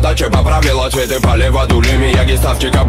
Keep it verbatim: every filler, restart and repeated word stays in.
Красота, че поправила цветы, полива дули Мияги, ставчика,